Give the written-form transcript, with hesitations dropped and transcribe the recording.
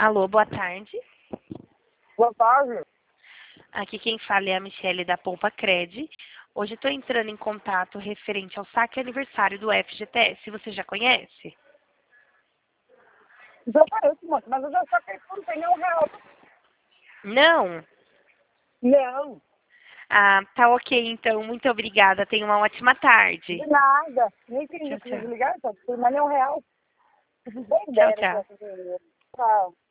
Alô, boa tarde. Boa tarde. Aqui quem fala é a Michelle da Poupa Cred. Hoje estou entrando em contato referente ao saque aniversário do FGTS. Você já conhece? Já parece, moço, mas eu já saquei por R$100. Não? Não, Ah, tá ok então. Muito obrigada. Tenha uma ótima tarde. de nada. Nem queria Tchau, que tchau. desligar, só por mais R$1. Bem Tchau, ideia tchau. desse dinheiro. Tchau.